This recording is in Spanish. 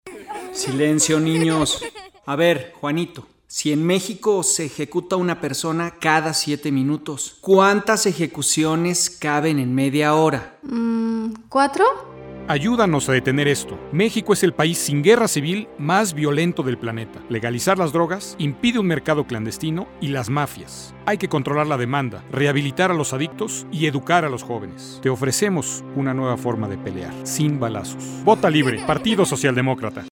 Silencio, niños. A ver, Juanito, si en México se ejecuta una persona cada 7 minutos, ¿cuántas ejecuciones caben en media hora? ¿4? Ayúdanos a detener esto. México es el país sin guerra civil más violento del planeta. Legalizar las drogas impide un mercado clandestino y las mafias. Hay que controlar la demanda, rehabilitar a los adictos y educar a los jóvenes. Te ofrecemos una nueva forma de pelear, sin balazos. Vota libre, Partido Socialdemócrata.